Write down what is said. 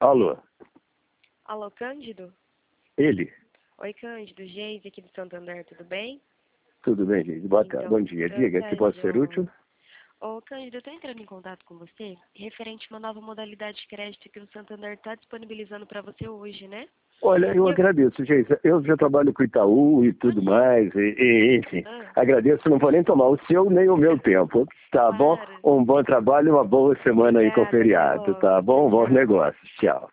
Alô, Alô, Cândido? ele? Oi, Cândido, Geise aqui do Santander, tudo bem? Tudo bem, gente? Boa tarde. Então, Bom dia. Diga, se pode ser útil? Ô, Cândido, eu tô entrando em contato com você referente a uma nova modalidade de crédito que o Santander está disponibilizando para você hoje, né? Olha, eu E agradeço, gente. Eu já trabalho com o Itaú e tudo mais, enfim. Ah, Agradeço, não vou nem tomar o seu nem o meu tempo. Tá bom? claro. Um bom trabalho e uma boa semana aí com o Obrigada, até feriado, logo. tá Tchau, bom? Bons tchau. negócios. Tchau.